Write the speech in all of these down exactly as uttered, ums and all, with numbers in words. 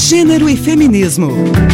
Gênero e feminismo.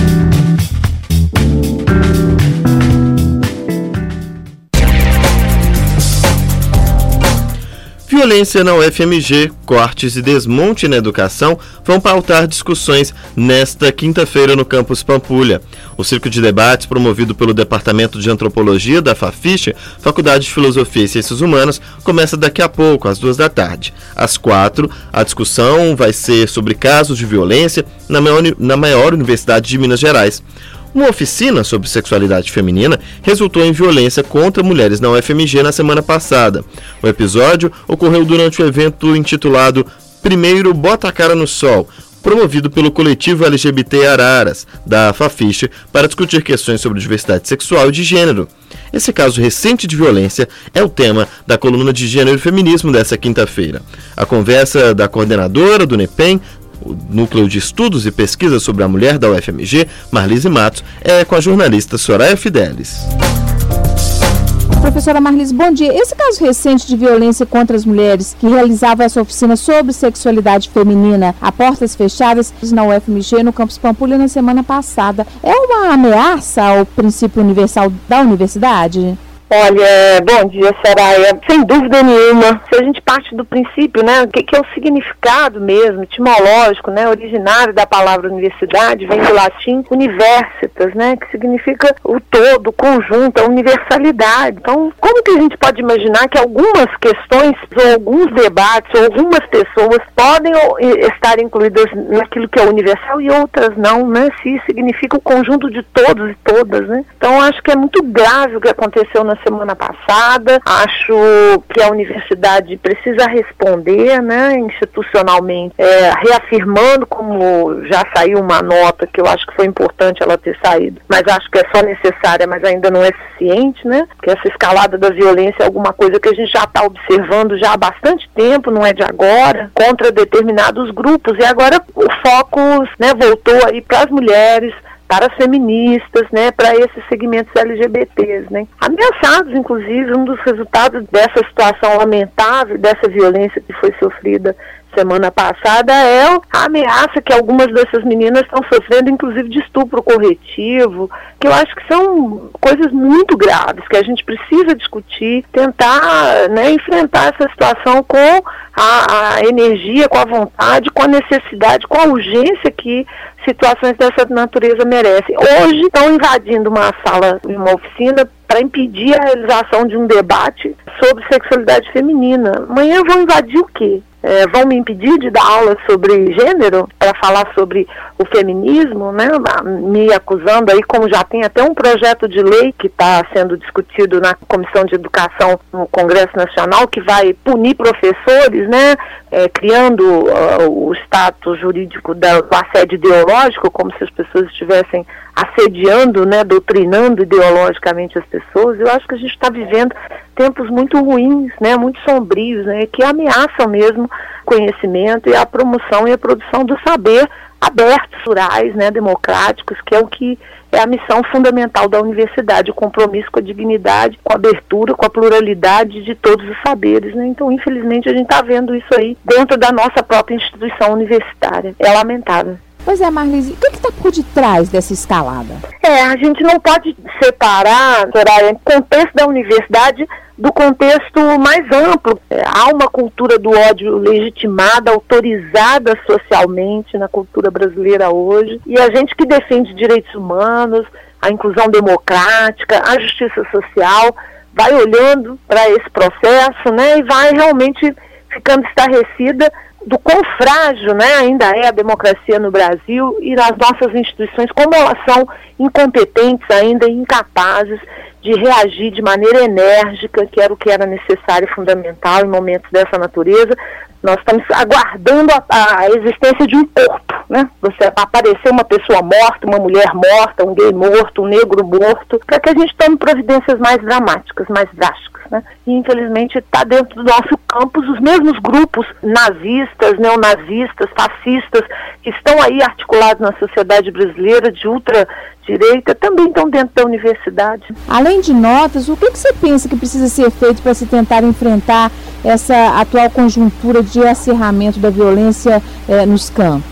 Violência na U F M G, cortes e desmonte na educação vão pautar discussões nesta quinta-feira no campus Pampulha. O Circo de Debates, promovido pelo Departamento de Antropologia da FAFISH, Faculdade de Filosofia e Ciências Humanas, começa daqui a pouco, às duas da tarde. Às quatro, a discussão vai ser sobre casos de violência na maior, na maior universidade de Minas Gerais. Uma oficina sobre sexualidade feminina resultou em violência contra mulheres na U F M G na semana passada. O episódio ocorreu durante o evento intitulado Primeiro Bota a Cara no Sol, promovido pelo coletivo L G B T Araras, da FAFISH, para discutir questões sobre diversidade sexual e de gênero. Esse caso recente de violência é o tema da coluna de Gênero e Feminismo dessa quinta-feira. A conversa da coordenadora do NEPEM, o Núcleo de Estudos e Pesquisas sobre a Mulher da U F M G, Marlise Matos, é com a jornalista Soraya Fidelis. Professora Marlise, bom dia. Esse caso recente de violência contra as mulheres que realizava essa oficina sobre sexualidade feminina a portas fechadas na U F M G, no campus Pampulha, na semana passada, é uma ameaça ao princípio universal da universidade? Olha, bom dia, Soraya. Sem dúvida nenhuma. Se a gente parte do princípio, né, que, que é o significado mesmo, etimológico, né, originário da palavra universidade, vem do latim universitas, né, que significa o todo, o conjunto, a universalidade. Então, como que a gente pode imaginar que algumas questões, ou alguns debates, ou algumas pessoas podem estar incluídas naquilo que é universal e outras não, né, se significa o conjunto de todos e todas, né? Então, acho que é muito grave o que aconteceu na semana passada. Acho que a universidade precisa responder, né, institucionalmente, é, reafirmando, como já saiu uma nota, que eu acho que foi importante ela ter saído, mas acho que é só necessária, mas ainda não é suficiente, né, porque essa escalada da violência é alguma coisa que a gente já está observando já há bastante tempo, não é de agora, contra determinados grupos, e agora o foco, né, voltou aí para as mulheres, para as feministas, né, para esses segmentos L G B Ts, né, ameaçados, inclusive. Um dos resultados dessa situação lamentável, dessa violência que foi sofrida semana passada, é a ameaça que algumas dessas meninas estão sofrendo, inclusive de estupro corretivo, que eu acho que são coisas muito graves, que a gente precisa discutir, tentar, né, enfrentar essa situação com a, a energia, com a vontade, com a necessidade, com a urgência que situações dessa natureza merecem. Hoje estão invadindo uma sala, uma oficina, para impedir a realização de um debate sobre sexualidade feminina. Amanhã vão invadir o quê? É, vão me impedir de dar aula sobre gênero, para falar sobre o feminismo, né? Me acusando aí, como já tem até um projeto de lei que está sendo discutido na Comissão de Educação no Congresso Nacional, que vai punir professores, né? É, criando uh, o status jurídico da, do assédio ideológico, como se as pessoas estivessem assediando, né, doutrinando ideologicamente as pessoas. Eu acho que a gente está vivendo tempos muito ruins, né, muito sombrios, né, que ameaçam mesmo o conhecimento e a promoção e a produção do saber abertos, plurais, né, democráticos, que é o que é a missão fundamental da universidade, o compromisso com a dignidade, com a abertura, com a pluralidade de todos os saberes, né? Então, infelizmente, a gente está vendo isso aí dentro da nossa própria instituição universitária. É lamentável. Pois é, Marlise, o que está por detrás dessa escalada? É, a gente não pode separar, Soraya, o contexto da universidade do contexto mais amplo. É, há uma cultura do ódio legitimada, autorizada socialmente na cultura brasileira hoje, e a gente que defende direitos humanos, a inclusão democrática, a justiça social, vai olhando para esse processo, né, e vai realmente ficando estarrecida do quão frágil, né, ainda é a democracia no Brasil e as nossas instituições, como elas são incompetentes ainda e incapazes de reagir de maneira enérgica, que era o que era necessário e fundamental em momentos dessa natureza. Nós estamos aguardando a, a existência de um corpo, né? Você aparecer uma pessoa morta, uma mulher morta, um gay morto, um negro morto, para que a gente tome providências mais dramáticas, mais drásticas, né? E infelizmente está dentro do nosso campus os mesmos grupos nazistas, neonazistas, fascistas, que estão aí articulados na sociedade brasileira de ultradireita, também estão dentro da universidade. Além de notas, o que, que você pensa que precisa ser feito para se tentar enfrentar essa atual conjuntura de acirramento da violência eh, nos campos?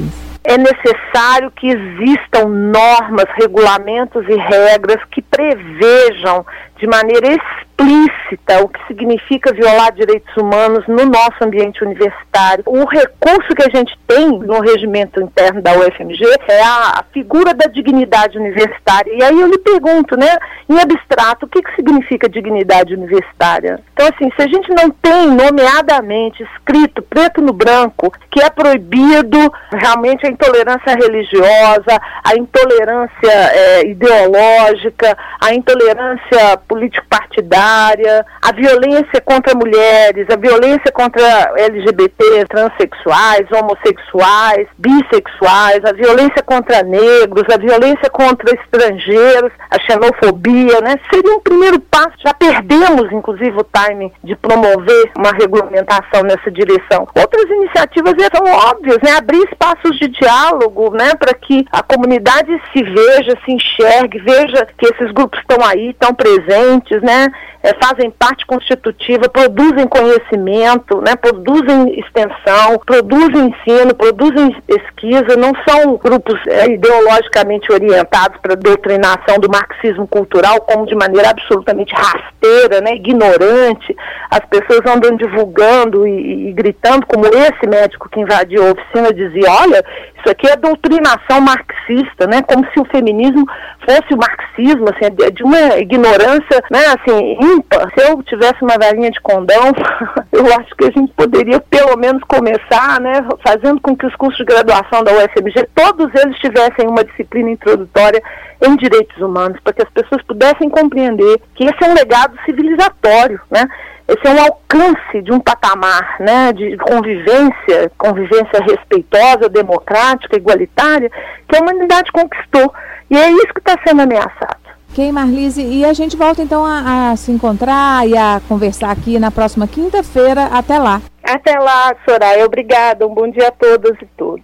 é necessário que existam normas, regulamentos e regras que prevejam de maneira explícita o que significa violar direitos humanos no nosso ambiente universitário. O recurso que a gente tem no regimento interno da U F M G é a, a figura da dignidade universitária. E aí eu lhe pergunto, né, em abstrato, o que, que significa dignidade universitária? Então, assim, se a gente não tem nomeadamente escrito, preto no branco, que é proibido realmente a intolerância religiosa, a intolerância é, ideológica, a intolerância político-partidária, a violência contra mulheres, a violência contra L G B T, transexuais, homossexuais, bissexuais, a violência contra negros, a violência contra estrangeiros, a xenofobia, né? Seria um primeiro passo. Já perdemos, inclusive, o time de promover uma regulamentação nessa direção. Outras iniciativas são óbvias, né? Abrir espaços de diálogo, né? Para que a comunidade se veja, se enxergue, veja que esses grupos estão aí, estão presentes, né? É, fazem parte constitutiva, produzem conhecimento, né? Produzem extensão, produzem ensino, produzem pesquisa, não são grupos é, ideologicamente orientados para a doutrinação do marxismo cultural, como de maneira absolutamente rasteira, né? Ignorante. As pessoas andam divulgando e, e gritando, como esse médico que invadiu a oficina dizia, olha, isso aqui é doutrinação marxista, né? Como se o feminismo fosse o marxismo, assim, de, de uma ignorância, né, assim, ímpar. Se eu tivesse uma varinha de condão, eu acho que a gente poderia pelo menos começar, né, fazendo com que os cursos de graduação da U F M G, todos eles tivessem uma disciplina introdutória em direitos humanos, para que as pessoas pudessem compreender que esse é um legado civilizatório, né? Esse é um alcance de um patamar, né, de convivência, convivência respeitosa, democrática, igualitária, que a humanidade conquistou. E é isso que está sendo ameaçado. Ok, Marlise, e a gente volta então a, a se encontrar e a conversar aqui na próxima quinta-feira. Até lá. Até lá, Soraya. Obrigada. Um bom dia a todas e todos.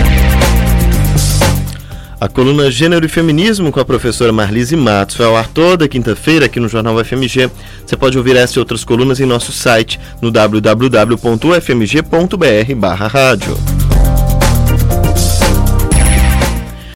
A coluna Gênero e Feminismo com a professora Marlise Matos vai ao ar toda quinta-feira aqui no Jornal U F M G. Você pode ouvir essa e outras colunas em nosso site no w w w ponto u f m g ponto b r barra rádio.